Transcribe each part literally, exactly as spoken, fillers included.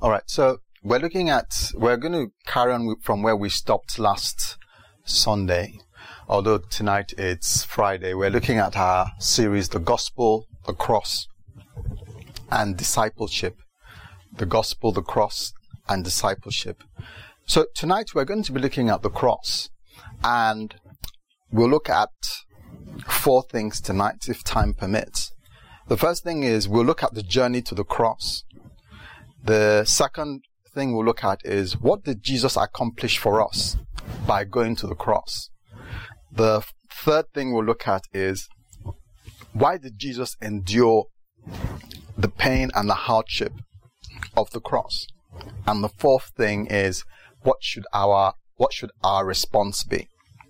All right, so we're looking at, we're going to carry on from where we stopped last Sunday. Although tonight it's Friday, we're looking at our series, The Gospel, the Cross, and Discipleship. The Gospel, the Cross, and Discipleship. So tonight we're going to be looking at the cross, and we'll look at four things tonight, if time permits. The first thing is we'll look at the journey to the cross. The second thing we'll look at is what did Jesus accomplish for us by going to the cross. The third thing we'll look at is why did Jesus endure the pain and the hardship of the cross. And the fourth thing is what should our what should our response be.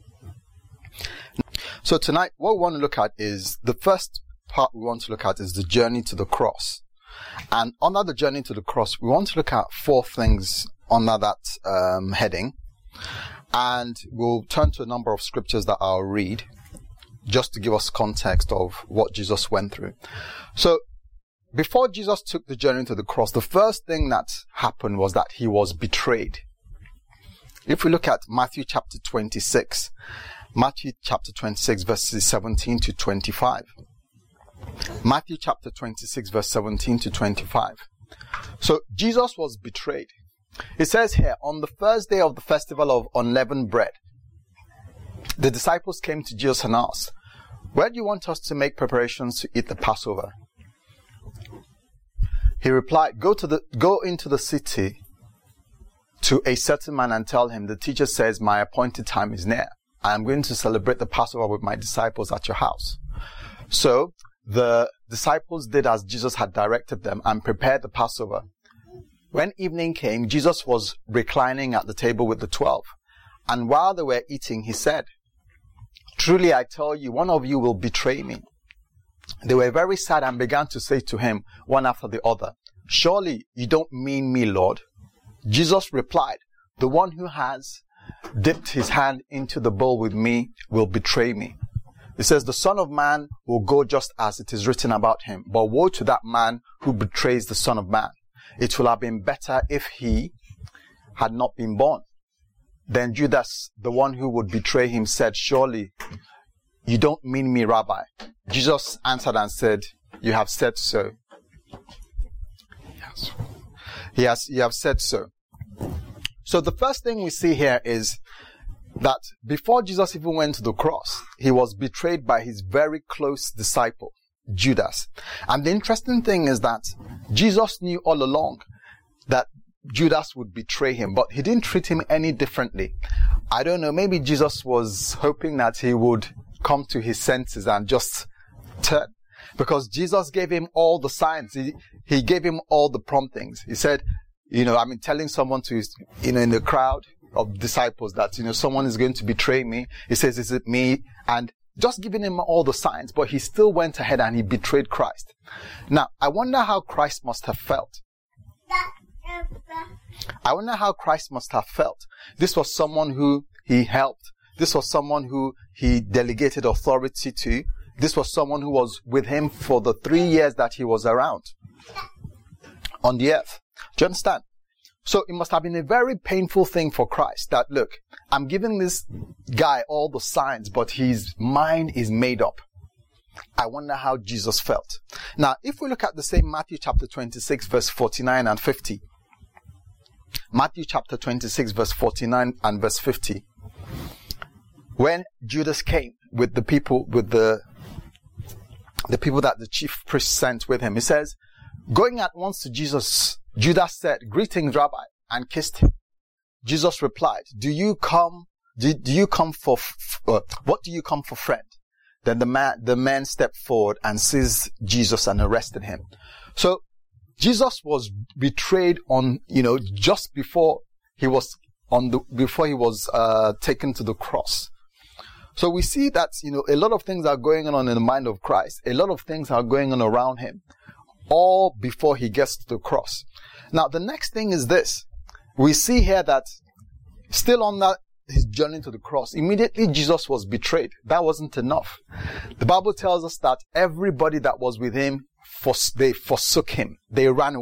So tonight what we want to look at is the first part we want to look at is the journey to the cross. And under the journey to the cross, we want to look at four things under that um, heading. And we'll turn to a number of scriptures that I'll read just to give us context of what Jesus went through. So, before Jesus took the journey to the cross, the first thing that happened was that he was betrayed. If we look at Matthew chapter twenty-six, Matthew chapter twenty-six verses seventeen to twenty-five. Matthew chapter twenty-six verse seventeen to twenty-five. So Jesus was betrayed. It says here, on the first day of the festival of unleavened bread, the disciples came to Jesus and asked, "Where do you want us to make preparations to eat the Passover?" He replied, Go to the go into the city to a certain man and tell him, the teacher says, my appointed time is near. I am going to celebrate the Passover with my disciples at your house. So the disciples did as Jesus had directed them and prepared the Passover. When evening came, Jesus was reclining at the table with the twelve. And while they were eating, he said, "Truly I tell you, one of you will betray me." They were very sad and began to say to him, one after the other, "Surely you don't mean me, Lord?" Jesus replied, "The one who has dipped his hand into the bowl with me will betray me." It says, "The Son of Man will go just as it is written about him. But woe to that man who betrays the Son of Man. It will have been better if he had not been born." Then Judas, the one who would betray him, said, "Surely you don't mean me, Rabbi." Jesus answered and said, "You have said so." Yes. Yes, you have said so. So the first thing we see here is that before Jesus even went to the cross, he was betrayed by his very close disciple, Judas. And the interesting thing is that Jesus knew all along that Judas would betray him, but he didn't treat him any differently. I don't know, maybe Jesus was hoping that he would come to his senses and just turn. Because Jesus gave him all the signs. He, he gave him all the promptings. He said, you know, I mean, telling someone to, you know, in the crowd of disciples that, you know, someone is going to betray me. He says, "Is it me?" And just giving him all the signs, but he still went ahead and he betrayed Christ. Now, I wonder how Christ must have felt. I wonder how Christ must have felt. This was someone who he helped. This was someone who he delegated authority to. This was someone who was with him for the three years that he was around on the earth. Do you understand? So it must have been a very painful thing for Christ that, look, I'm giving this guy all the signs, but his mind is made up. I wonder how Jesus felt. Now, if we look at the same Matthew chapter twenty-six, verse forty-nine and fifty. Matthew chapter twenty-six, verse forty-nine and verse fifty. When Judas came with the people, with the, the people that the chief priest sent with him, he says, going at once to Jesus, Judas said, "Greetings, Rabbi," and kissed him. Jesus replied, Do you come, do, do you come for, f- uh, what do you come for, friend? Then the man, the man stepped forward and seized Jesus and arrested him. So, Jesus was betrayed on, you know, just before he was on the, before he was, uh, taken to the cross. So we see that, you know, a lot of things are going on in the mind of Christ. A lot of things are going on around him, all before he gets to the cross. Now, the next thing is this. We see here that still on that, his journey to the cross, immediately Jesus was betrayed. That wasn't enough. The Bible tells us that everybody that was with him, they forsook him. They ran away.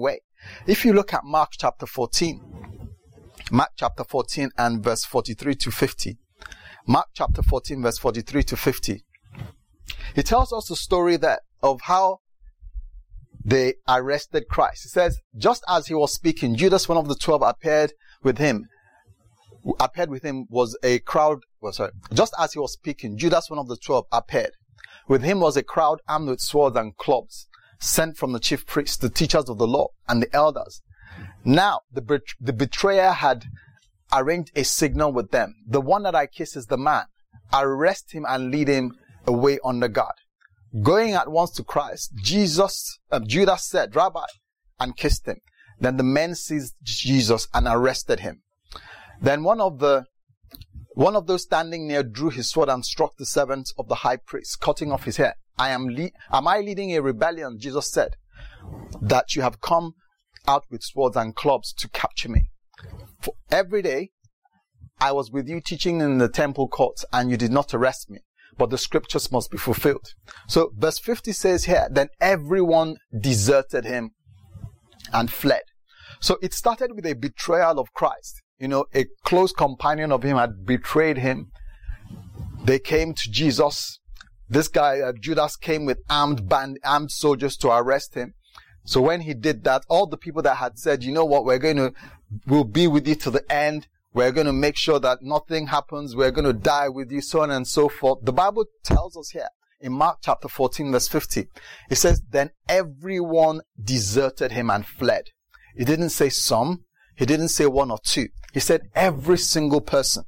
If you look at Mark chapter fourteen, Mark chapter fourteen and verse forty-three to fifty, Mark chapter fourteen verse forty-three to fifty, it tells us the story that of how they arrested Christ. It says, just as he was speaking, Judas, one of the twelve, appeared with him. Appeared with him was a crowd. Well, sorry. Just as he was speaking, Judas, one of the twelve, appeared. With him was a crowd armed with swords and clubs, sent from the chief priests, the teachers of the law, and the elders. Now, the, bet- the betrayer had arranged a signal with them. The one that I kiss is the man. Arrest him and lead him away under guard. Going at once to Christ, Jesus, uh, Judas said, Rabbi, and kissed him. Then the men seized Jesus and arrested him. Then one of the one of those standing near drew his sword and struck the servant of the high priest, cutting off his hair. I am le- am I leading a rebellion? Jesus said, that you have come out with swords and clubs to capture me. For every day I was with you teaching in the temple courts, and you did not arrest me. But the scriptures must be fulfilled. So verse fifty says here, then everyone deserted him and fled. So it started with a betrayal of Christ. You know, a close companion of him had betrayed him. They came to Jesus. This guy, uh, Judas, came with armed band, armed soldiers to arrest him. So when he did that, all the people that had said, you know what, we're going to, we'll be with you to the end. We're going to make sure that nothing happens. We're going to die with you, so on and so forth. The Bible tells us here in Mark chapter fourteen, verse fifty, it says, then everyone deserted him and fled. It didn't say some. He didn't say one or two. He said every single person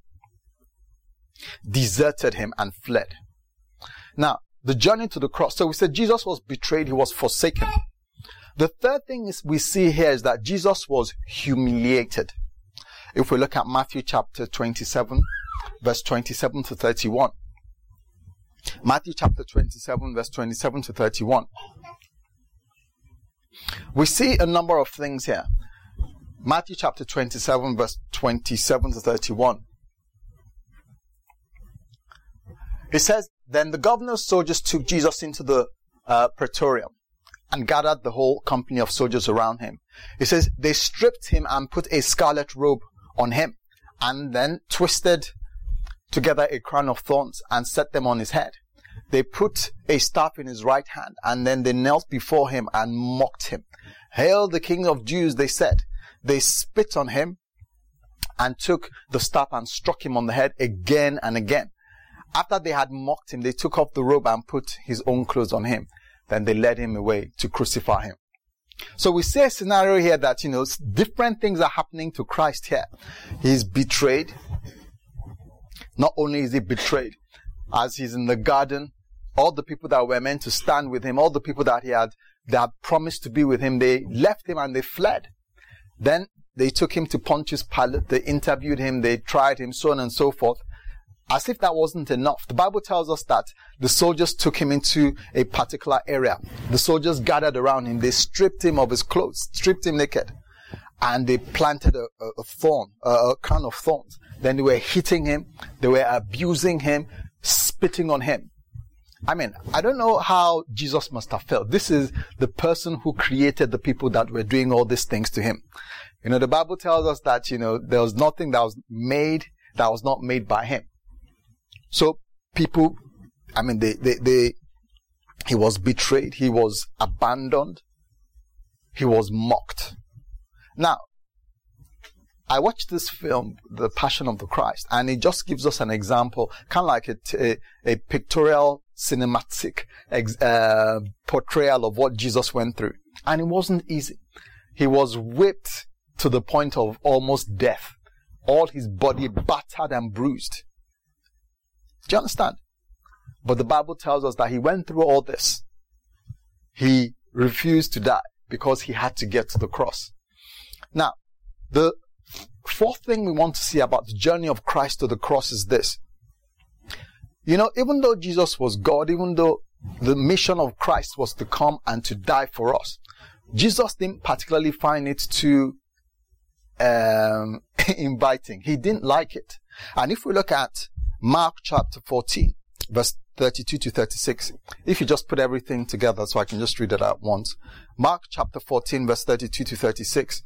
deserted him and fled. Now, the journey to the cross. So we said Jesus was betrayed. He was forsaken. The third thing is we see here is that Jesus was humiliated. If we look at Matthew chapter twenty-seven, verse twenty-seven to thirty-one. Matthew chapter twenty-seven, verse twenty-seven to thirty-one. We see a number of things here. Matthew chapter twenty-seven, verse twenty-seven to thirty-one. It says, then the governor's soldiers took Jesus into the uh, praetorium and gathered the whole company of soldiers around him. It says, they stripped him and put a scarlet robe on him, and then twisted together a crown of thorns and set them on his head. They put a staff in his right hand, and then they knelt before him and mocked him. Hail the King of Jews, they said. They spit on him and took the staff and struck him on the head again and again. After they had mocked him, they took off the robe and put his own clothes on him. Then they led him away to crucify him. So we see a scenario here that, you know, different things are happening to Christ here. He's betrayed. Not only is he betrayed, as he's in the garden, all the people that were meant to stand with him, all the people that he had, that had promised to be with him, they left him and they fled. Then they took him to Pontius Pilate. They interviewed him. They tried him, so on and so forth. As if that wasn't enough, the Bible tells us that the soldiers took him into a particular area. The soldiers gathered around him. They stripped him of his clothes, stripped him naked, and they planted a, a, a thorn, a, a crown of thorns. Then they were hitting him. They were abusing him, spitting on him. I mean, I don't know how Jesus must have felt. This is the person who created the people that were doing all these things to him. You know, the Bible tells us that, you know, there was nothing that was made that was not made by him. So people, I mean, they, they, they, he was betrayed. He was abandoned. He was mocked. Now, I watched this film, The Passion of the Christ, and it just gives us an example, kind of like a, a, a pictorial, cinematic uh, portrayal of what Jesus went through. And it wasn't easy. He was whipped to the point of almost death. All his body battered and bruised. Do you understand? But the Bible tells us that he went through all this. He refused to die because he had to get to the cross. Now, the fourth thing we want to see about the journey of Christ to the cross is this. You know, even though Jesus was God, even though the mission of Christ was to come and to die for us, Jesus didn't particularly find it too um, inviting. He didn't like it. And if we look at Mark chapter fourteen, verse thirty-two to thirty-six. If you just put everything together so I can just read it at once. Mark chapter fourteen, verse thirty-two to thirty-six.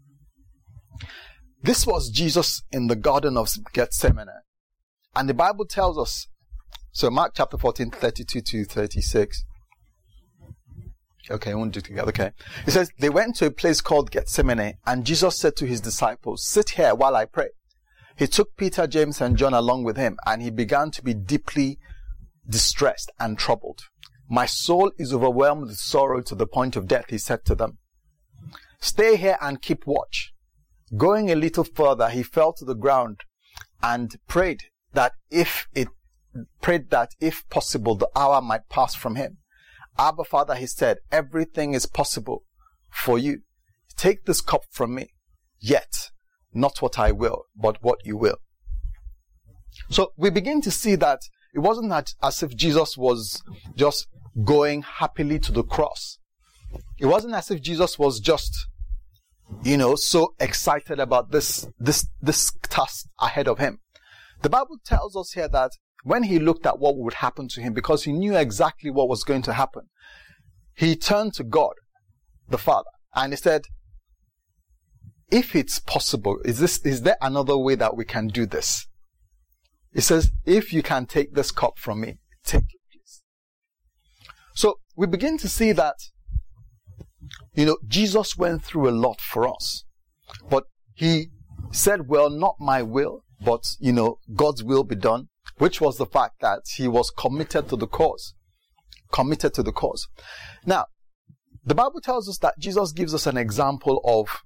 This was Jesus in the Garden of Gethsemane. And the Bible tells us, so Mark chapter fourteen, thirty-two to thirty-six. Okay, I won't do it together. Okay. It says, they went to a place called Gethsemane, and Jesus said to his disciples, sit here while I pray. He took Peter, James, and John along with him, and he began to be deeply distressed and troubled. My soul is overwhelmed with sorrow to the point of death, he said to them. Stay here and keep watch. Going a little further, he fell to the ground and prayed that if it prayed that if possible, the hour might pass from him. Abba, Father, he said, everything is possible for you. Take this cup from me, yet not what I will, but what you will. So we begin to see that it wasn't that as if Jesus was just going happily to the cross. It wasn't as if Jesus was just, you know, so excited about this, this, this task ahead of him. The Bible tells us here that when he looked at what would happen to him, because he knew exactly what was going to happen, he turned to God, the Father, and he said, if it's possible, is this, is there another way that we can do this? He says, if you can take this cup from me, take it, please. So we begin to see that, you know, Jesus went through a lot for us, but he said, well, not my will, but, you know, God's will be done. Which was the fact that he was committed to the cause. Committed to the cause. Now, the Bible tells us that Jesus gives us an example of,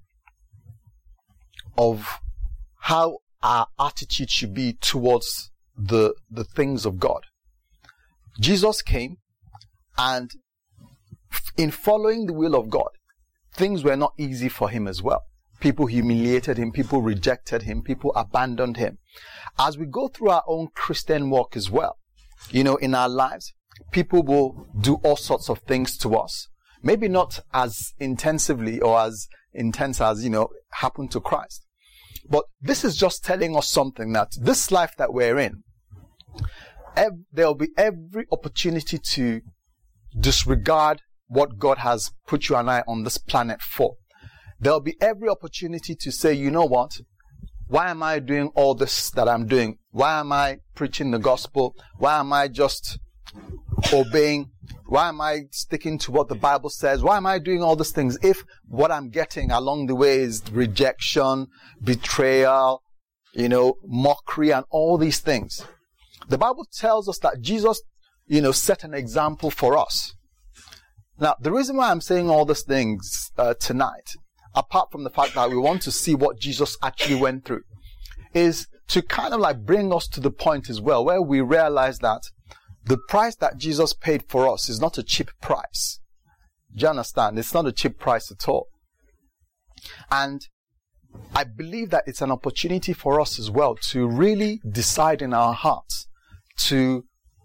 of how our attitude should be towards the, the things of God. Jesus came, and in following the will of God, things were not easy for him as well. People humiliated him, people rejected him, people abandoned him. As we go through our own Christian walk as well, you know, in our lives, people will do all sorts of things to us. Maybe not as intensively or as intense as, you know, happened to Christ. But this is just telling us something, that this life that we're in, ev- there will be every opportunity to disregard what God has put you and I on this planet for. There will be every opportunity to say, you know what? Why am I doing all this that I'm doing? Why am I preaching the gospel? Why am I just obeying? Why am I sticking to what the Bible says? Why am I doing all these things if what I'm getting along the way is rejection, betrayal, you know, mockery, and all these things? The Bible tells us that Jesus, you know, set an example for us. Now, the reason why I'm saying all these things uh, tonight, apart from the fact that we want to see what Jesus actually went through, is to kind of like bring us to the point as well where we realize that the price that Jesus paid for us is not a cheap price. Do you understand? It's not a cheap price at all. And I believe that it's an opportunity for us as well to really decide in our hearts to,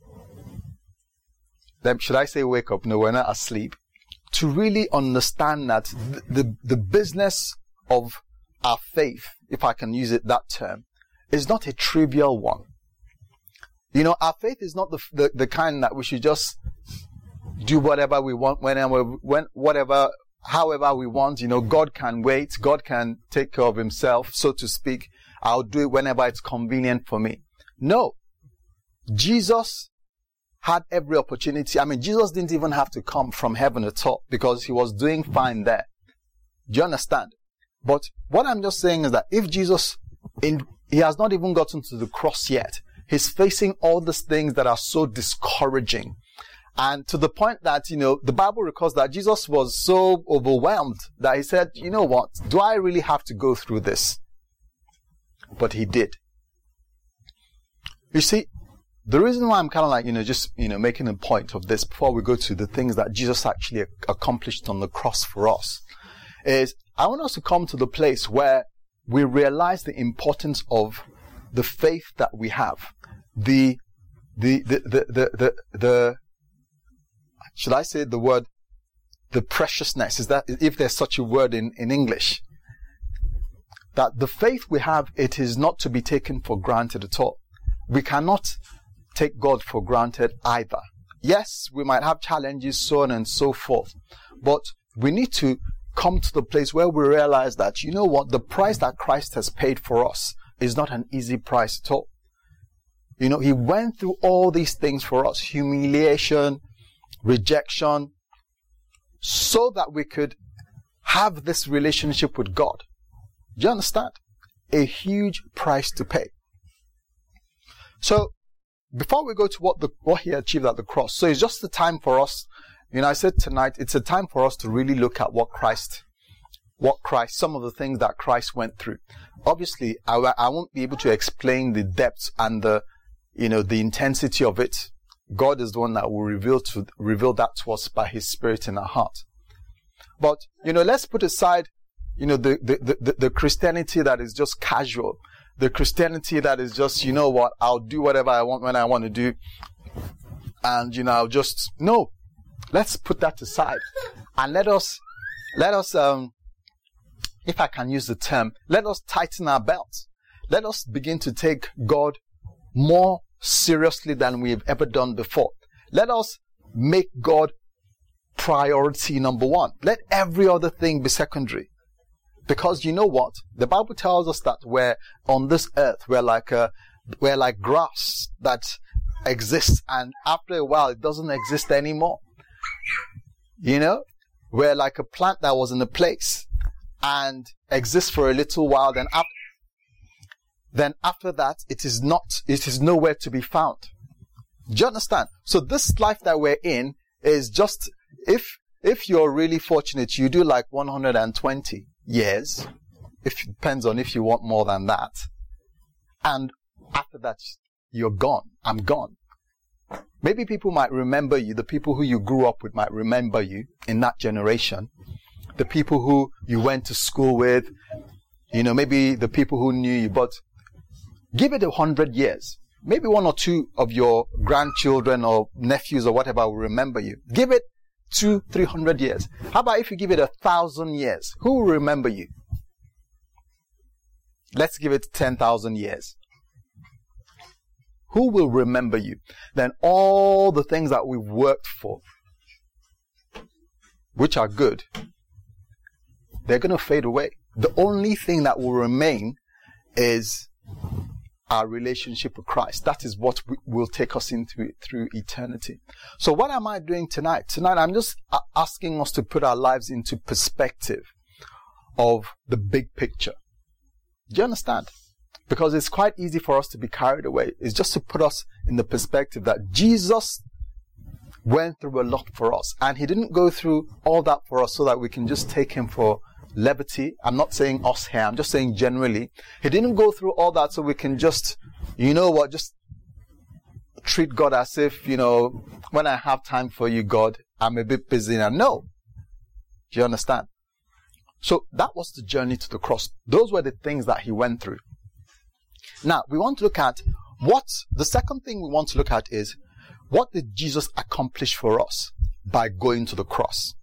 should I say wake up? No, we're not asleep. To really understand that the, the, the business of our faith, if I can use it that term, is not a trivial one. You know, our faith is not the, the, the kind that we should just do whatever we want, whenever, when, whatever, however we want. You know, God can wait. God can take care of himself, so to speak. I'll do it whenever it's convenient for me. No. Jesus had every opportunity. I mean, Jesus didn't even have to come from heaven at all because he was doing fine there. Do you understand? But what I'm just saying is that if Jesus, in, he has not even gotten to the cross yet, he's facing all these things that are so discouraging. And to the point that, you know, the Bible records that Jesus was so overwhelmed that he said, you know what, do I really have to go through this? But he did. You see, the reason why I'm kind of like, you know, just, you know, making a point of this before we go to the things that Jesus actually accomplished on the cross for us is I want us to come to the place where we realize the importance of the faith that we have. The, the, the, the, the, the, the should I say the word, the preciousness, is that, if there's such a word in, in English, that the faith we have, it is not to be taken for granted at all. We cannot take God for granted either. Yes, we might have challenges, so on and so forth. But we need to come to the place where we realize that, you know what, the price that Christ has paid for us is not an easy price at all. You know, he went through all these things for us, humiliation, rejection, so that we could have this relationship with God. Do you understand? A huge price to pay. So, before we go to what the what he achieved at the cross, so it's just the time for us, you know, I said tonight, it's a time for us to really look at what Christ, what Christ, some of the things that Christ went through. Obviously, I, I won't be able to explain the depths and the, you know, the intensity of it. God is the one that will reveal to reveal that to us by his Spirit in our heart. But, you know, let's put aside, you know, the, the, the, the Christianity that is just casual. The Christianity that is just, you know what, I'll do whatever I want when I want to do. And, you know, I'll just, no. Let's put that aside. And let us, let us, um, if I can use the term, let us tighten our belts. Let us begin to take God more seriously than we've ever done before. Let us make God priority number one. Let every other thing be secondary. Because you know what? The Bible tells us that we're on this earth, we're like a, we're like grass that exists, and after a while it doesn't exist anymore. You know? We're like a plant that was in a place and exists for a little while, then after then after that it is not, it is nowhere to be found. Do you understand? So this life that we're in is just, if if you're really fortunate, you do like one hundred twenty years. If it depends on if you want more than that. And after that, you're gone. I'm gone. Maybe people might remember you. The people who you grew up with might remember you in that generation. The people who you went to school with, you know, maybe the people who knew you. But give it a hundred years. Maybe one or two of your grandchildren or nephews or whatever will remember you. Give it two, three hundred years. How about if you give it a thousand years? Who will remember you? Let's give it ten thousand years. Who will remember you? Then all the things that we've worked for, which are good, they're going to fade away. The only thing that will remain is our relationship with Christ. That is what will take us into through eternity. So what am I doing tonight? Tonight I'm just asking us to put our lives into perspective of the big picture. Do you understand? Because it's quite easy for us to be carried away. It's just to put us in the perspective that Jesus went through a lot for us. And he didn't go through all that for us so that we can just take him for levity. I'm not saying us here. I'm just saying generally. He didn't go through all that so we can just, you know what, just treat God as if, you know, when I have time for you, God, I'm a bit busy now. No. Do you understand? So that was the journey to the cross. Those were the things that he went through. Now, we want to look at what, the second thing we want to look at is, what did Jesus accomplish for us by going to the cross?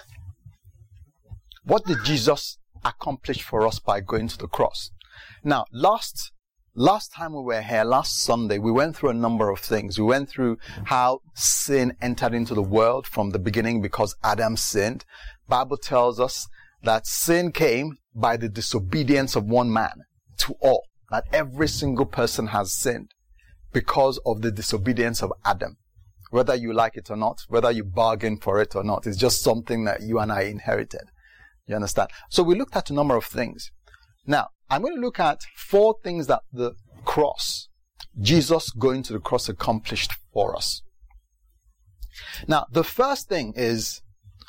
What did Jesus accomplish for us by going to the cross? Now, last, last time we were here, last Sunday, we went through a number of things. We went through how sin entered into the world from the beginning because Adam sinned. The Bible tells us that sin came by the disobedience of one man to all. That every single person has sinned because of the disobedience of Adam. Whether you like it or not, whether you bargain for it or not, it's just something that you and I inherited. You understand? So we looked at a number of things. Now, I'm going to look at four things that the cross, Jesus going to the cross, accomplished for us. Now, the first thing is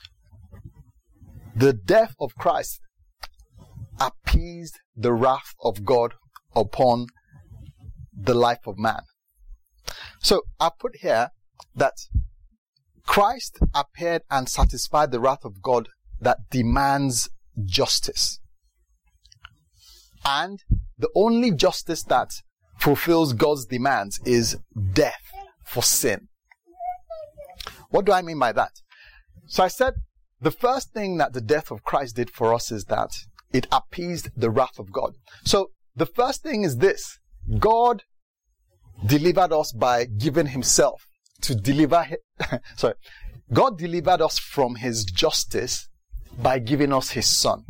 the death of Christ appeased the wrath of God upon the life of man. So I put here that Christ appeared and satisfied the wrath of God that demands justice. And the only justice that fulfills God's demands is death for sin. What do I mean by that? So I said the first thing that the death of Christ did for us is that it appeased the wrath of God. So the first thing is this: God delivered us by giving himself to deliver, sorry, God delivered us from his justice by giving us his son.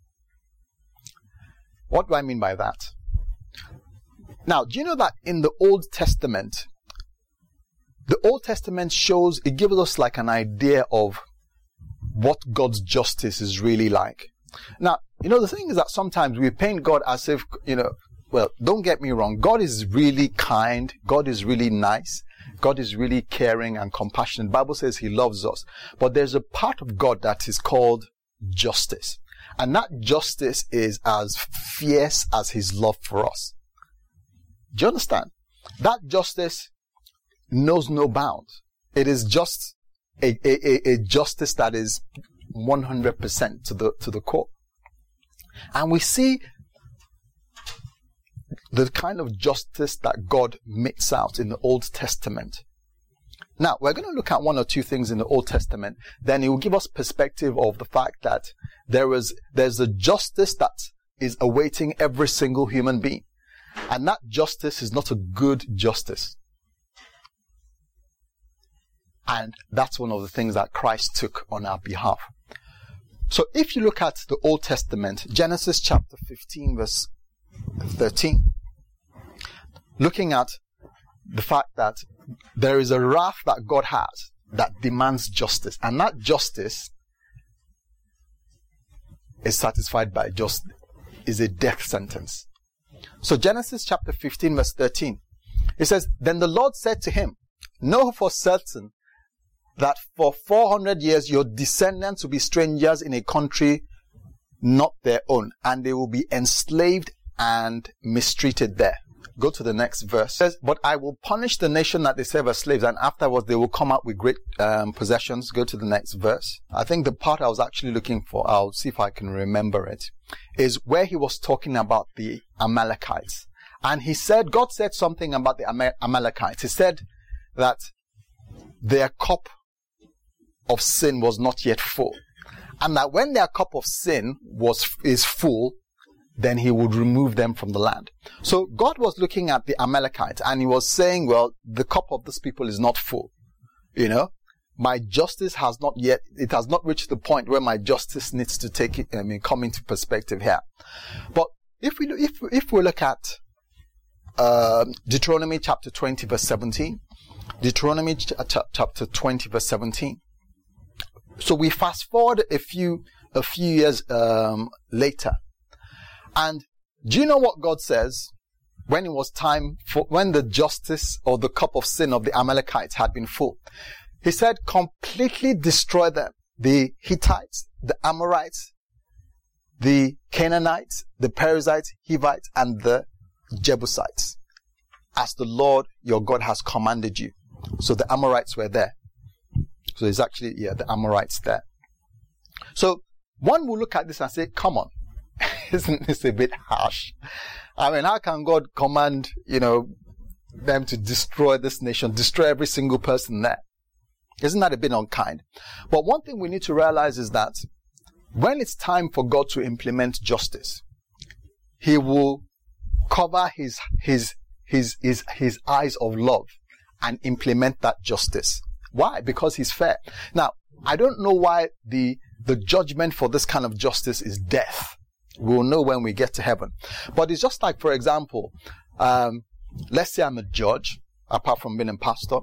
What do I mean by that? Now, do you know that in the Old Testament, the Old Testament shows, it gives us like an idea of what God's justice is really like. Now, you know, the thing is that sometimes we paint God as if, you know, well, don't get me wrong, God is really kind, God is really nice, God is really caring and compassionate. The Bible says he loves us. But there's a part of God that is called justice. And that justice is as fierce as his love for us. Do you understand? That justice knows no bounds. It is just a, a, a justice that is one hundred percent to the, to the core. And we see the kind of justice that God metes out in the Old Testament. Now, we're going to look at one or two things in the Old Testament. Then it will give us perspective of the fact that there is, there's a justice that is awaiting every single human being. And that justice is not a good justice. And that's one of the things that Christ took on our behalf. So if you look at the Old Testament, Genesis chapter fifteen, verse thirteen, looking at the fact that there is a wrath that God has that demands justice, and that justice is satisfied by just is a death sentence. So Genesis chapter fifteen, verse thirteen, it says, "Then the Lord said to him, know for certain that for four hundred years your descendants will be strangers in a country not their own, and they will be enslaved and mistreated there." Go to the next verse. It says, "But I will punish the nation that they serve as slaves, and afterwards they will come out with great um, possessions." Go to the next verse. I think the part I was actually looking for, I'll see if I can remember it, is where he was talking about the Amalekites. And he said, God said something about the Am- Amalekites. He said that their cup of sin was not yet full. And that when their cup of sin was is full, then he would remove them from the land. So God was looking at the Amalekites and he was saying, well, the cup of this people is not full. You know, my justice has not yet, it has not reached the point where my justice needs to take it, I mean, come into perspective here. But if we, if, if we look at uh, Deuteronomy chapter twenty, verse seventeen, Deuteronomy ch- ch- chapter twenty, verse seventeen. So we fast forward a few, a few years um, later. And do you know what God says when it was time for, when the justice or the cup of sin of the Amalekites had been full? He said, completely destroy them. The Hittites, the Amorites, the Canaanites, the Perizzites, Hivites, and the Jebusites, as the Lord your God has commanded you. So the Amorites were there. So it's actually, yeah, the Amorites there. So one will look at this and say, come on. Isn't this a bit harsh? I mean, how can God command, you know, them to destroy this nation, destroy every single person there? Isn't that a bit unkind? But one thing we need to realize is that when it's time for God to implement justice, he will cover his, his, his, his, his eyes of love and implement that justice. Why? Because he's fair. Now, I don't know why the, the judgment for this kind of justice is death. We'll know when we get to heaven. But it's just like, for example, um, let's say I'm a judge, apart from being a pastor,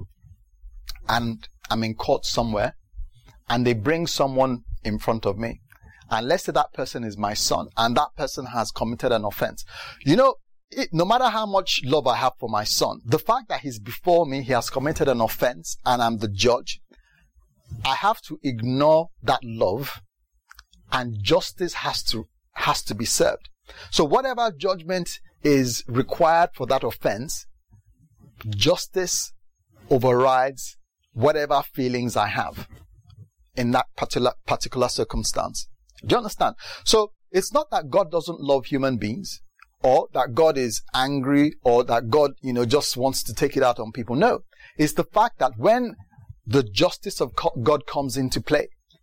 and I'm in court somewhere, and they bring someone in front of me. And let's say that person is my son, and that person has committed an offense. You know, it, no matter how much love I have for my son, the fact that he's before me, he has committed an offense, and I'm the judge, I have to ignore that love, and justice has to has to be served. So whatever judgment is required for that offense, justice overrides whatever feelings I have in that particular particular circumstance. Do you understand? So it's not that God doesn't love human beings, or that God is angry, or that God, you know, just wants to take it out on people. No. It's the fact that when the justice of God comes into play,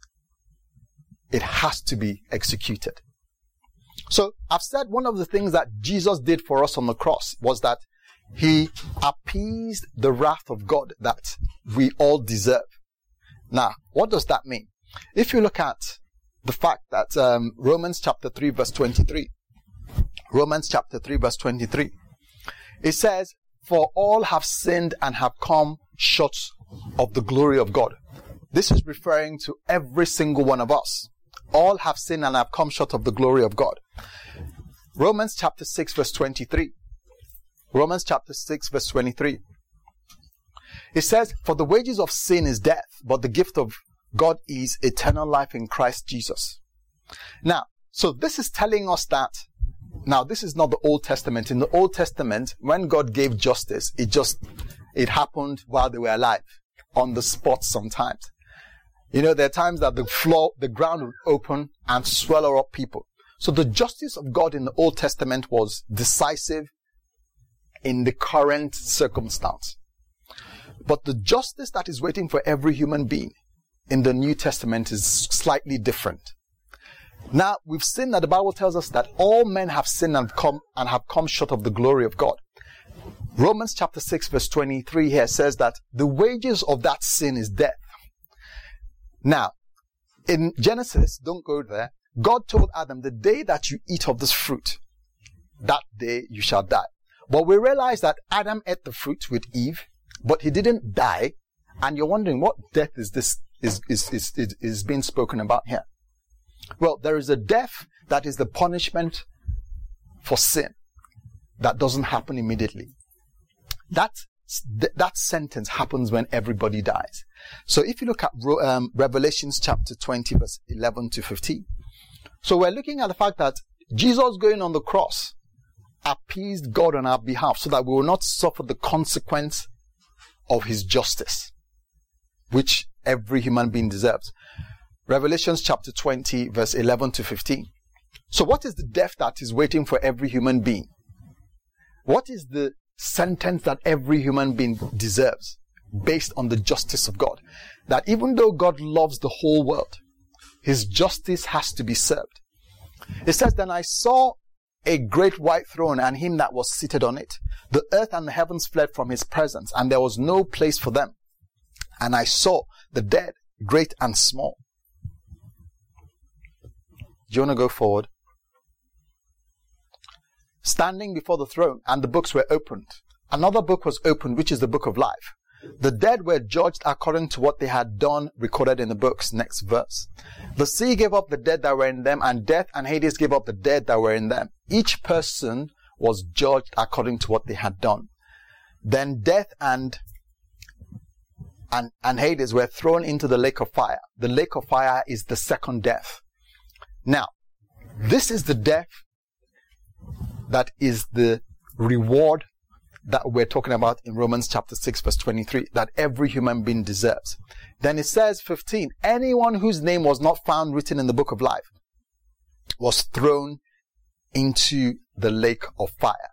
it has to be executed. So I've said one of the things that Jesus did for us on the cross was that He appeased the wrath of God that we all deserve. Now, what does that mean? If you look at the fact that um, Romans chapter three verse twenty-three, Romans chapter three verse twenty-three, it says, "For all have sinned and have come short of the glory of God." This is referring to every single one of us. All have sinned and have come short of the glory of God. Romans chapter six verse twenty-three. Romans chapter six verse twenty-three. It says, "For the wages of sin is death, but the gift of God is eternal life in Christ Jesus." Now, so this is telling us that, now this is not the Old Testament. In the Old Testament, when God gave justice, it just, it happened while they were alive, on the spot sometimes. You know, there are times that the floor, the ground would open and swallow up people. So the justice of God in the Old Testament was decisive in the current circumstance. But the justice that is waiting for every human being in the New Testament is slightly different. Now, we've seen that the Bible tells us that all men have sinned and come and have come short of the glory of God. Romans chapter six verse twenty-three here says that the wages of that sin is death. Now, in Genesis, don't go there, God told Adam, "The day that you eat of this fruit, that day you shall die." But we realize that Adam ate the fruit with Eve, but he didn't die. And you're wondering, what death is this is, is, is, is, is being spoken about here? Well, there is a death that is the punishment for sin that doesn't happen immediately. That, that sentence happens when everybody dies. So if you look at um, Revelations chapter twenty, verse eleven to fifteen. So we're looking at the fact that Jesus going on the cross appeased God on our behalf so that we will not suffer the consequence of his justice, which every human being deserves. Revelations chapter twenty, verse eleven to fifteen. So what is the death that is waiting for every human being? What is the sentence that every human being deserves based on the justice of God? That even though God loves the whole world, his justice has to be served. It says, "Then I saw a great white throne and him that was seated on it. The earth and the heavens fled from his presence, and there was no place for them. And I saw the dead, great and small." Do you want to go forward? "Standing before the throne, and the books were opened. Another book was opened, which is the book of life. The dead were judged according to what they had done, recorded in the books." Next verse. "The sea gave up the dead that were in them, and death and Hades gave up the dead that were in them. Each person was judged according to what they had done. Then death and, and, and Hades were thrown into the lake of fire. The lake of fire is the second death." Now, this is the death that is the reward that we're talking about in Romans chapter six verse twenty-three, that every human being deserves. Then it says fifteen, "Anyone whose name was not found written in the book of life was thrown into the lake of fire."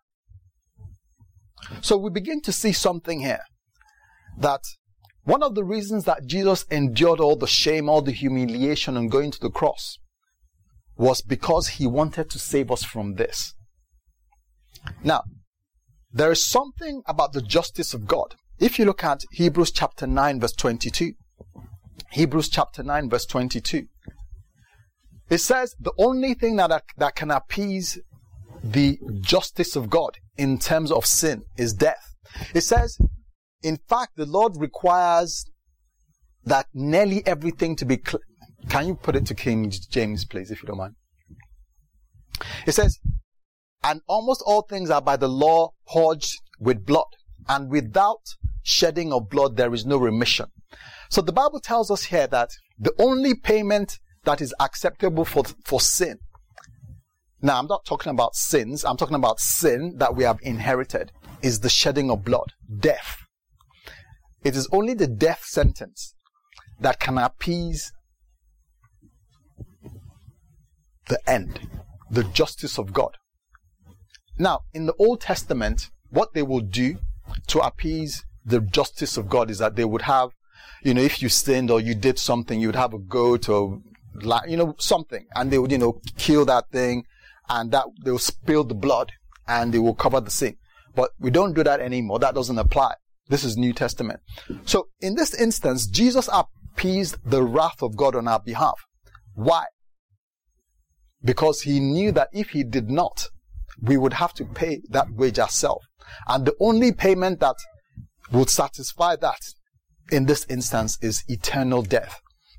So we begin to see something here, that one of the reasons that Jesus endured all the shame, all the humiliation and going to the cross was because he wanted to save us from this. Now, there is something about the justice of God. If you look at Hebrews chapter nine verse twenty-two, Hebrews chapter nine verse twenty-two, it says the only thing that, that can appease the justice of God in terms of sin is death. It says, in fact, the Lord requires that nearly everything to be cl- Can you put it to King James, please, if you don't mind? It says, "And almost all things are by the law purged with blood, and without shedding of blood there is no remission." So the Bible tells us here that the only payment that is acceptable for, for sin. Now, I'm not talking about sins. I'm talking about sin that we have inherited, is the shedding of blood, death. It is only the death sentence that can appease the end, the justice of God. Now, in the Old Testament, what they will do to appease the justice of God is that they would have, you know, if you sinned or you did something, you would have a goat or, you know, something, and they would, you know, kill that thing, and that they will spill the blood, and they will cover the sin. But we don't do that anymore. That doesn't apply. This is New Testament. So in this instance, Jesus appeased the wrath of God on our behalf. Why? Because he knew that if he did not, we would have to pay that wage ourselves. And the only payment that would satisfy that in this instance is eternal death.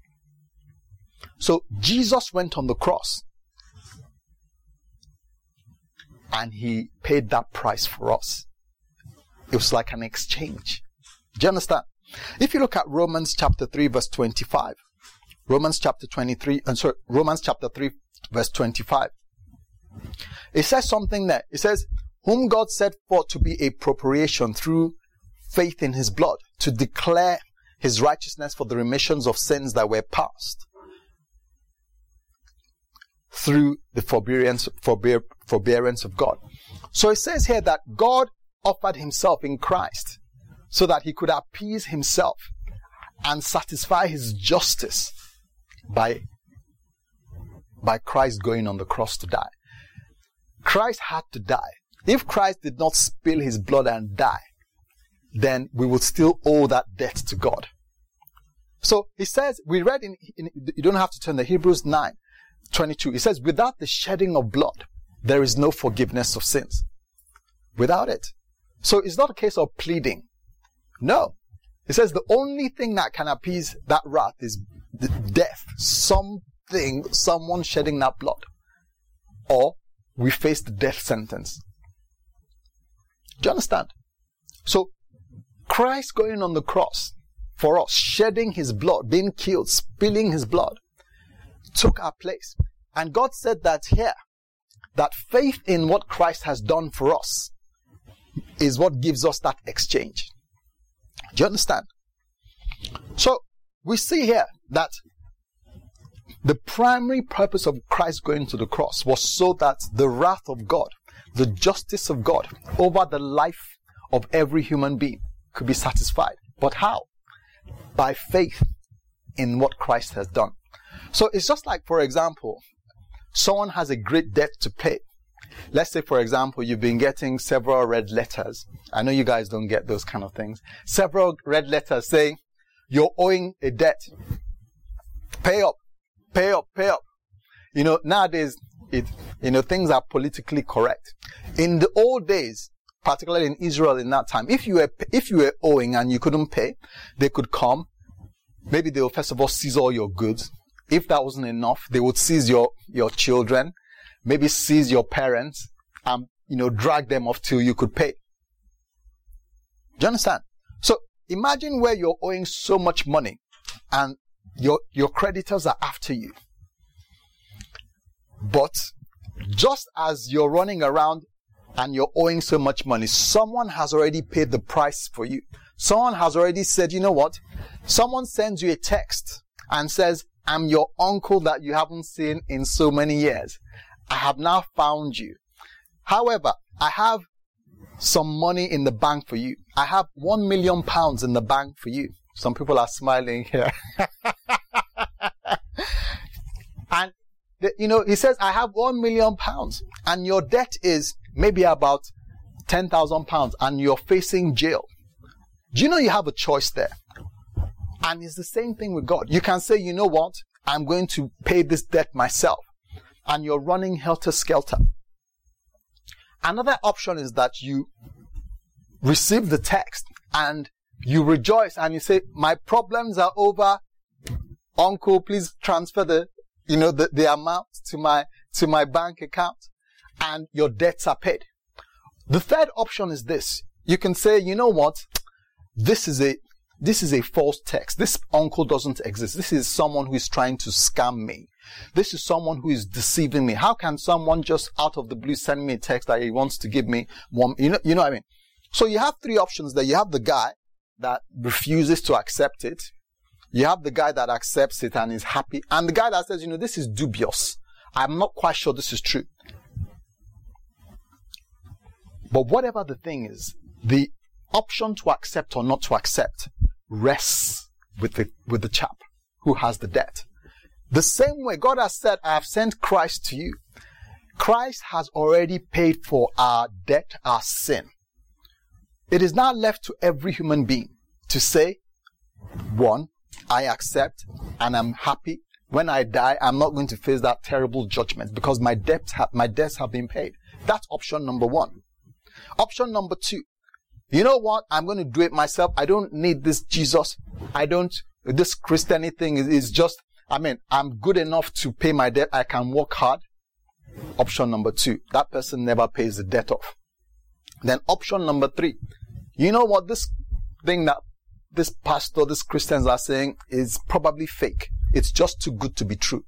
So Jesus went on the cross and he paid that price for us. It was like an exchange. Do you understand? If you look at Romans chapter three verse twenty-five, Romans chapter twenty-three, and sorry, Romans chapter three verse twenty-five, it says something there. It says, whom God set forth to be a propitiation through faith in his blood, to declare his righteousness for the remissions of sins that were past, through the forbearance, forbear, forbearance of God. So it says here that God offered himself in Christ so that he could appease himself and satisfy his justice by, by Christ going on the cross to die. Christ had to die. If Christ did not spill his blood and die, then we would still owe that debt to God. So he says, we read in, in you don't have to turn to Hebrews nine twenty-two. It says, without the shedding of blood, there is no forgiveness of sins. Without it. So it's not a case of pleading. No. It says the only thing that can appease that wrath is death. Something, someone shedding that blood. Or we face the death sentence. Do you understand? So Christ going on the cross for us, shedding his blood, being killed, spilling his blood, took our place. And God said that here, that faith in what Christ has done for us is what gives us that exchange. Do you understand? So we see here that the primary purpose of Christ going to the cross was so that the wrath of God, the justice of God over the life of every human being could be satisfied. But how? By faith in what Christ has done. So it's just like, for example, someone has a great debt to pay. Let's say, for example, you've been getting several red letters. I know you guys don't get those kind of things. Several red letters saying you're owing a debt. Pay up, pay up, pay up. You know, nowadays, it, you know, things are politically correct. In the old days, particularly in Israel in that time, if you were, if you were owing and you couldn't pay, they could come. Maybe they will first of all seize all your goods. If that wasn't enough, they would seize your, your children, maybe seize your parents, and, you know, drag them off till you could pay. Do you understand? So imagine where you're owing so much money and your, your creditors are after you. But just as you're running around and you're owing so much money, someone has already paid the price for you. Someone has already said, you know what? Someone sends you a text and says, I'm your uncle that you haven't seen in so many years. I have now found you. However, I have some money in the bank for you. I have one million pounds in the bank for you. Some people are smiling here. And, the, you know, he says, I have one million pounds and your debt is maybe about ten thousand pounds and you're facing jail. Do you know you have a choice there? And it's the same thing with God. You can say, you know what? I'm going to pay this debt myself. And you're running helter-skelter. Another option is that you receive the text and you rejoice and you say, my problems are over. Uncle, please transfer the, you know, the, the amount to my, to my bank account and your debts are paid. The third option is this. You can say, you know what? This is a, this is a false text. This uncle doesn't exist. This is someone who is trying to scam me. This is someone who is deceiving me. How can someone just out of the blue send me a text that he wants to give me one, you know, you know what I mean? So you have three options there. You have the guy that refuses to accept it. You have the guy that accepts it and is happy. And the guy that says, you know, this is dubious. I'm not quite sure this is true. But whatever the thing is, the option to accept or not to accept rests with the, with the chap who has the debt. The same way God has said, I have sent Christ to you. Christ has already paid for our debt, our sin. it is now left to every human being to say, one, I accept and I'm happy. When I die, I'm not going to face that terrible judgment because my debts have, my debts have been paid. That's option number one. Option number two, you know what? I'm going to do it myself. I don't need this Jesus. I don't, this Christianity thing is, is just, I mean, I'm good enough to pay my debt. I can work hard. Option number two, that person never pays the debt off. Then option number three, you know what? This thing that this pastor, these Christians are saying is probably fake. It's just too good to be true.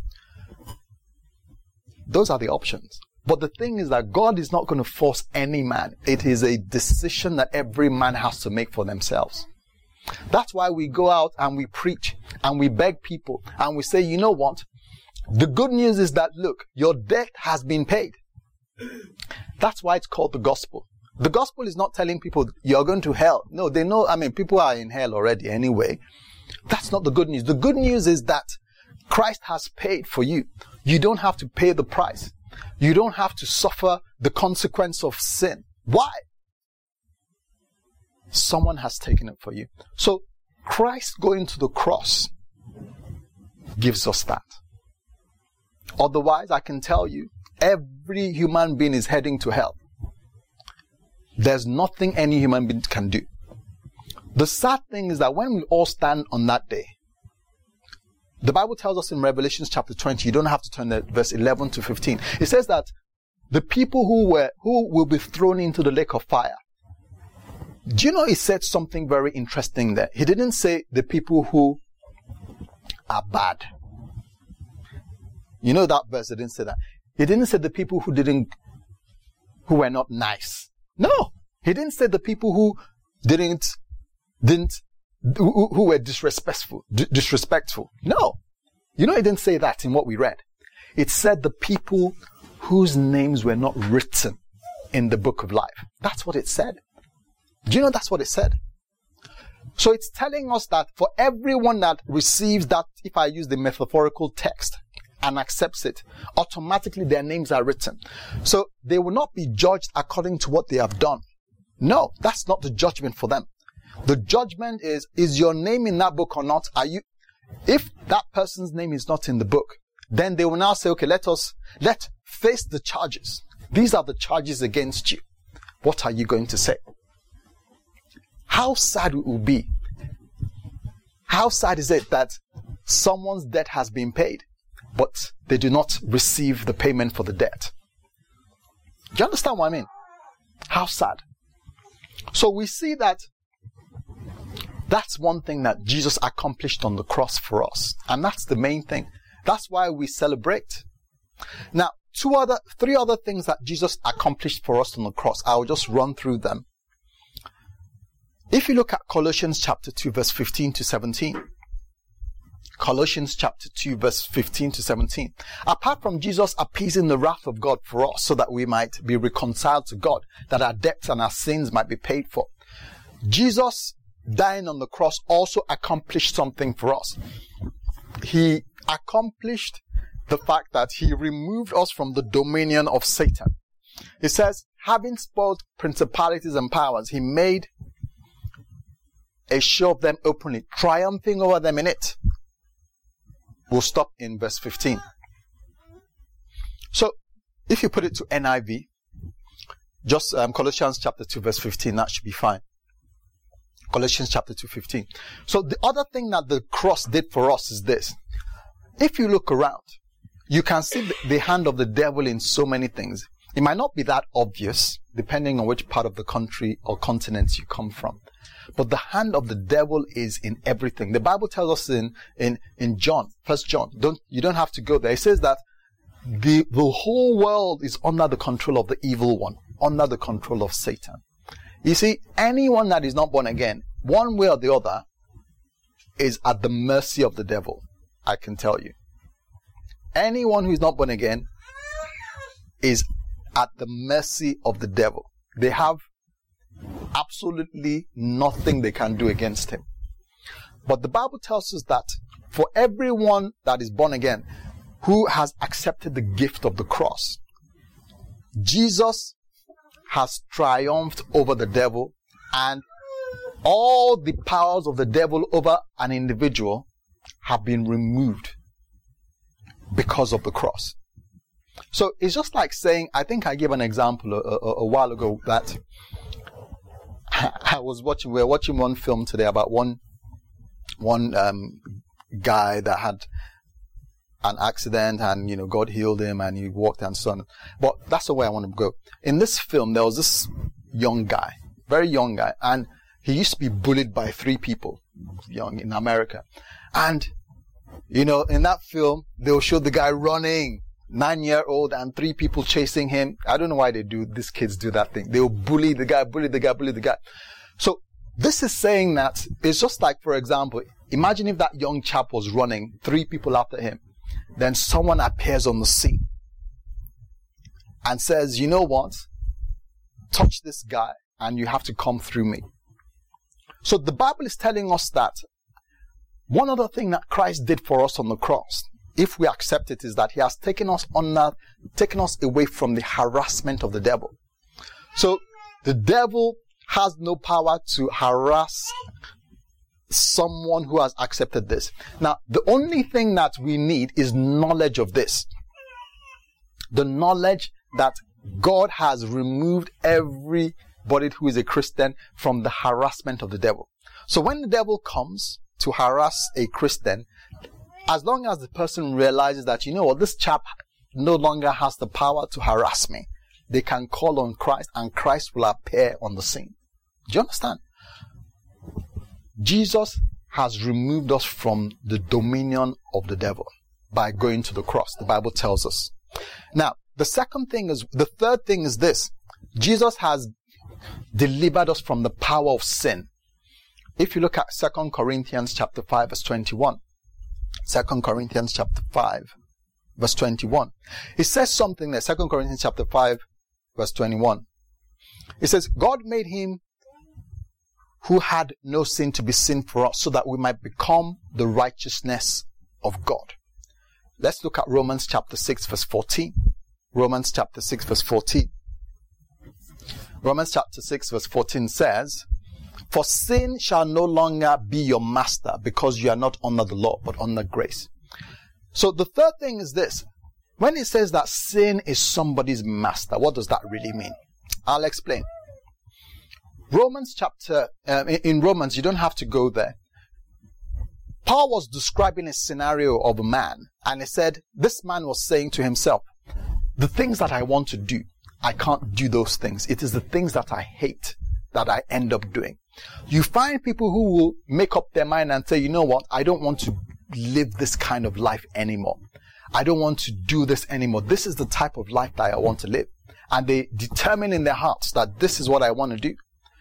Those are the options. But the thing is that God is not going to force any man. It is a decision that every man has to make for themselves. That's why we go out and we preach and we beg people and we say, you know what? The good news is that, look, your debt has been paid. That's why it's called the gospel. The gospel is not telling people you're going to hell. No, they know, I mean, people are in hell already anyway. That's not the good news. The good news is that Christ has paid for you. You don't have to pay the price. You don't have to suffer the consequence of sin. Why? Someone has taken it for you. So Christ going to the cross gives us that. Otherwise, I can tell you, every human being is heading to hell. There's nothing any human being can do. The sad thing is that when we all stand on that day, the Bible tells us in Revelation chapter twenty, you don't have to turn to verse eleven to fifteen. It says that the people who were, who will be thrown into the lake of fire. Do you know he said something very interesting there? He didn't say the people who are bad. You know that verse, he didn't say that. He didn't say the people who didn't, who were not nice. No, he didn't say the people who didn't, didn't, who, who were disrespectful, d- disrespectful. No, you know, he didn't say that in what we read. It said the people whose names were not written in the book of life. That's what it said. Do you know that's what it said? So it's telling us that for everyone that receives that, if I use the metaphorical text, and accepts it, automatically their names are written. So they will not be judged according to what they have done. No, that's not the judgment for them. The judgment is, is your name in that book or not? Are you, if that person's name is not in the book, then they will now say, okay, let us, let face the charges. These are the charges against you. What are you going to say? How sad it will be. How sad is it that someone's debt has been paid, but they do not receive the payment for the debt? Do you understand what I mean? How sad. So we see that that's one thing that Jesus accomplished on the cross for us. And that's the main thing. That's why we celebrate. Now, two other, three other things that Jesus accomplished for us on the cross. I'll just run through them. If you look at Colossians chapter two, verse fifteen to seventeen. Colossians chapter two, verse fifteen to seventeen. Apart from Jesus appeasing the wrath of God for us so that we might be reconciled to God, that our debts and our sins might be paid for, Jesus dying on the cross also accomplished something for us. He accomplished the fact that he removed us from the dominion of Satan. It says, having spoiled principalities and powers, he made a show of them openly, triumphing over them in it. We'll stop in verse fifteen. So, if you put it to N I V, just um, Colossians chapter two, verse fifteen, that should be fine. Colossians chapter two, fifteen. So, the other thing that the cross did for us is this. If you look around, you can see the, the hand of the devil in so many things. It might not be that obvious, depending on which part of the country or continent you come from. But the hand of the devil is in everything. The Bible tells us in, in, in John, First John, don't, you don't have to go there. It says that the, the whole world is under the control of the evil one, under the control of Satan. You see, anyone that is not born again, one way or the other, is at the mercy of the devil. I can tell you. Anyone who is not born again is at the mercy of the devil. They have absolutely nothing they can do against him. But the Bible tells us that for everyone that is born again, who has accepted the gift of the cross, Jesus has triumphed over the devil And all the powers of the devil over an individual have been removed because of the cross. So it's just like saying, I think I gave an example a, a, a while ago that I was watching, we were watching one film today about one, one, um, guy that had an accident and, you know, God healed him and he walked and so on. But that's the way I want to go. In this film, there was this young guy, very young guy, and he used to be bullied by three people, young in America. And, you know, in that film, they'll show the guy running, nine-year-old, and three people chasing him. I don't know why they do, these kids do that thing. They'll bully the guy, bully the guy, bully the guy. So this is saying that it's just like, for example, imagine if that young chap was running, three people after him. Then someone appears on the scene and says, you know what? Touch this guy and you have to come through me. So the Bible is telling us that one other thing that Christ did for us on the cross, if we accept it, is that he has taken us on that, taken us away from the harassment of the devil. So the devil has no power to harass someone who has accepted this. Now, the only thing that we need is knowledge of this. The knowledge that God has removed everybody who is a Christian from the harassment of the devil. So when the devil comes to harass a Christian, as long as the person realizes that, you know what, this chap no longer has the power to harass me, they can call on Christ and Christ will appear on the scene. Do you understand? Jesus has removed us from the dominion of the devil by going to the cross. The Bible tells us. Now, the second thing is, the third thing is this. Jesus has delivered us from the power of sin. If you look at Second Corinthians chapter five, verse twenty-one. Second Corinthians chapter five, verse twenty-one. It says something there. Second Corinthians chapter five, verse twenty-one. It says, God made him who had no sin to be sin for us, so that we might become the righteousness of God. Let's look at Romans chapter six, verse fourteen. Romans chapter six, verse fourteen. Romans chapter six, verse fourteen says, for sin shall no longer be your master, because you are not under the law, but under grace. So the third thing is this. When it says that sin is somebody's master, what does that really mean? I'll explain. Romans chapter, um, in Romans, you don't have to go there. Paul was describing a scenario of a man, and he said, this man was saying to himself, the things that I want to do, I can't do those things. It is the things that I hate that I end up doing. You find people who will make up their mind and say, you know what, I don't want to live this kind of life anymore. I don't want to do this anymore. This is the type of life that I want to live. And they determine in their hearts that this is what I want to do.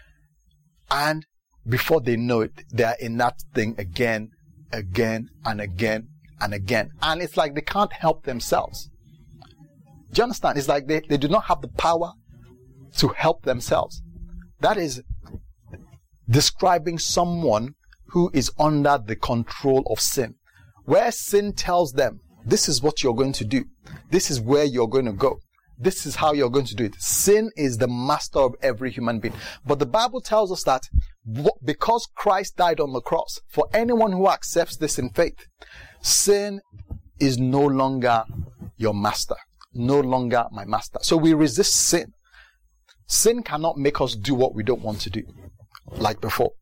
And before they know it, they are in that thing again, again, and again, and again. And it's like they can't help themselves. Do you understand? It's like they, they do not have the power to help themselves. That is describing someone who is under the control of sin. Where sin tells them, this is what you're going to do. This is where you're going to go. This is how you're going to do it. Sin is the master of every human being. But the Bible tells us that because Christ died on the cross, for anyone who accepts this in faith, sin is no longer your master. No longer my master. So we resist sin. Sin cannot make us do what we don't want to do, like before.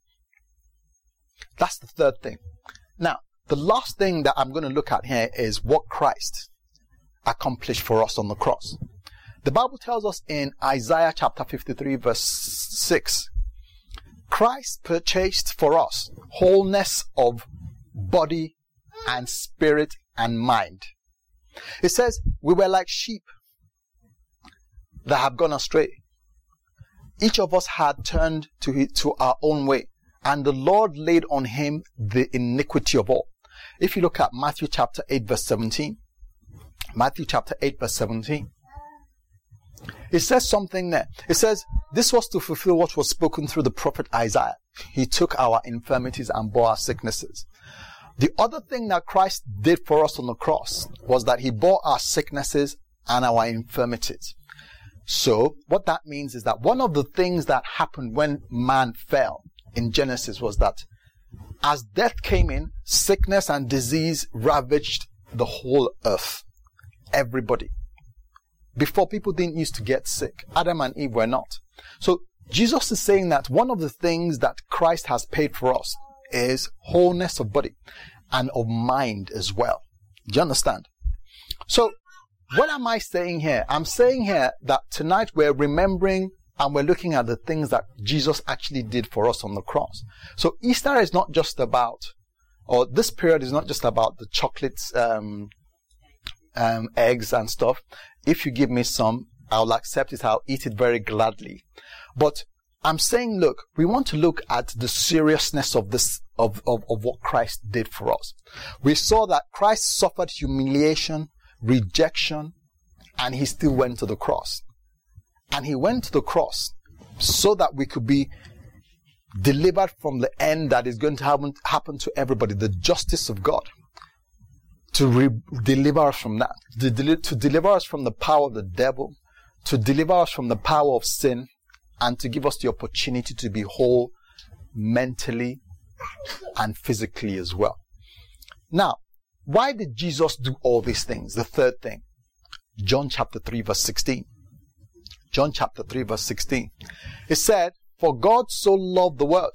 That's the third thing. Now, the last thing that I'm going to look at here is what Christ accomplished for us on the cross. The Bible tells us in Isaiah chapter fifty-three, verse six, Christ purchased for us wholeness of body and spirit and mind. It says, we were like sheep that have gone astray. Each of us had turned to, his, to our own way, and the Lord laid on him the iniquity of all. If you look at Matthew chapter eight, verse seventeen, Matthew chapter eight, verse seventeen, it says something there. It says, this was to fulfill what was spoken through the prophet Isaiah. He took our infirmities and bore our sicknesses. The other thing that Christ did for us on the cross was that he bore our sicknesses and our infirmities. So what that means is that one of the things that happened when man fell in Genesis was that as death came in, sickness and disease ravaged the whole earth. Everybody. Before, people didn't used to get sick. Adam and Eve were not. So Jesus is saying that one of the things that Christ has paid for us is wholeness of body and of mind as well. Do you understand? So what am I saying here? I'm saying here that tonight we're remembering and we're looking at the things that Jesus actually did for us on the cross. So Easter is not just about, or this period is not just about the chocolates, um, um, eggs and stuff. If you give me some, I'll accept it. I'll eat it very gladly. But I'm saying, look, we want to look at the seriousness of this, of, of, of what Christ did for us. We saw that Christ suffered humiliation, rejection, and he still went to the cross. And he went to the cross so that we could be delivered from the end that is going to happen, happen to everybody, the justice of God. To re- deliver us from that. To, del- to deliver us from the power of the devil. To deliver us from the power of sin. And to give us the opportunity to be whole mentally and physically as well. Now, why did Jesus do all these things? The third thing. John chapter three verse sixteen. John chapter three verse sixteen. It said, for God so loved the world.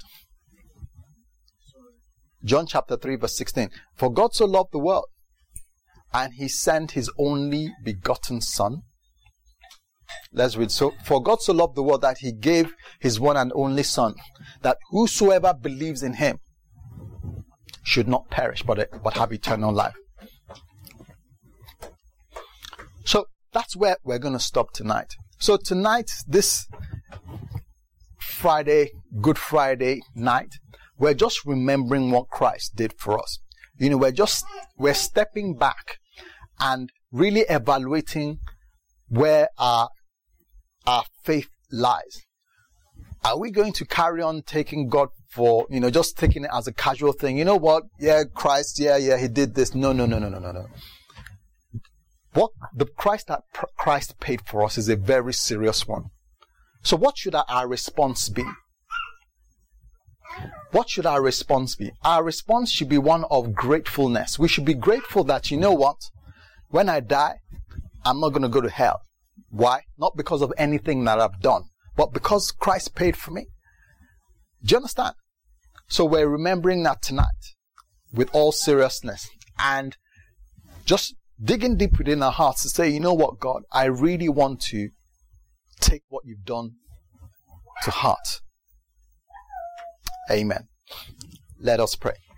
John chapter three verse sixteen. For God so loved the world, and he sent his only begotten Son. Let's read. So, for God so loved the world that he gave his one and only Son, that whosoever believes in him should not perish, but, but have eternal life. So, that's where we're going to stop tonight. So tonight, this Friday, Good Friday night, we're just remembering what Christ did for us. You know, we're just, we're stepping back and really evaluating where our, our faith lies. Are we going to carry on taking God for, you know, just taking it as a casual thing? You know what? Yeah, Christ, yeah, yeah, he did this. No, no, no, no, no, no, no. What the Christ that Christ paid for us is a very serious one. So what should our, our response be? What should our response be? Our response should be one of gratefulness. We should be grateful that, you know what? When I die, I'm not going to go to hell. Why? Not because of anything that I've done, but because Christ paid for me. Do you understand? So we're remembering that tonight with all seriousness and just digging deep within our hearts to say, you know what, God, I really want to take what you've done to heart. Amen. Let us pray.